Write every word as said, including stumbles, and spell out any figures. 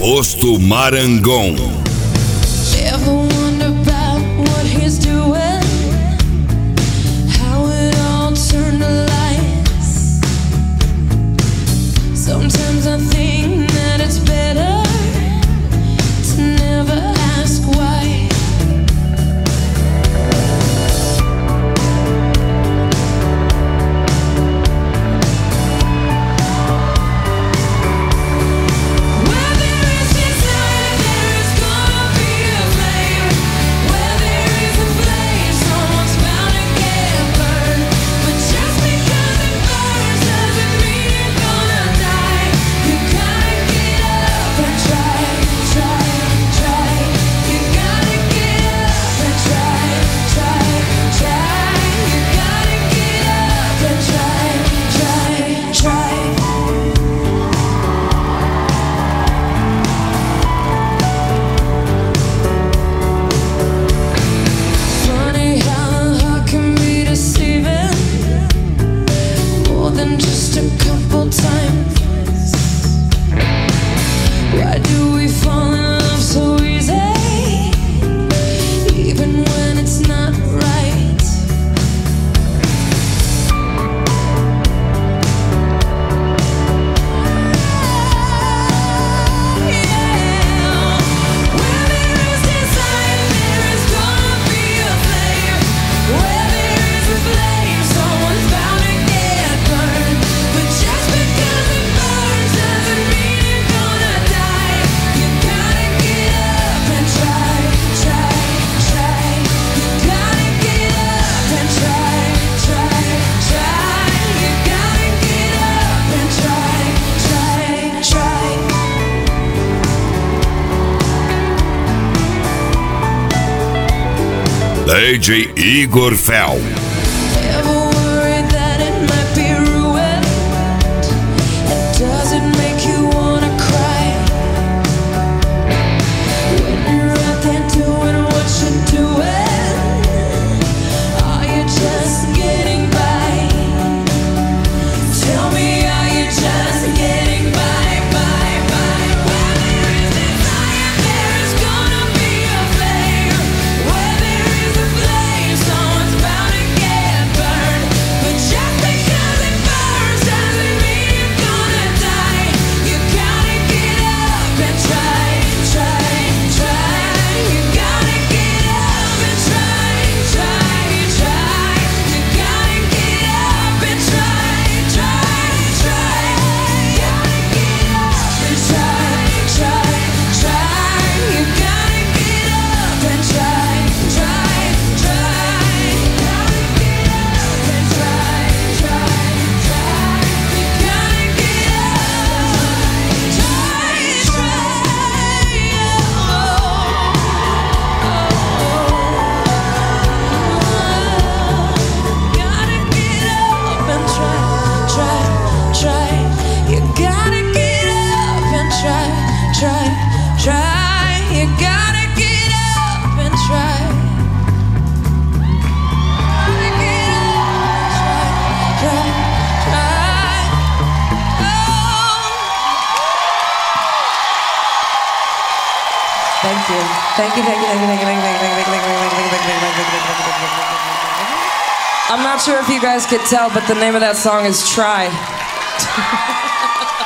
Posto Marangon. Ever wonder about what he's doing? How it all turned to lies. Sometimes I think that it's better to never ask why. D J Igor Fel. Thank you. Thank you, thank you, thank you, thank you, thank you, thank you, thank you, thank you, thank you, thank you, thank you. I'm not sure if you guys could tell, but the name of that song is Try.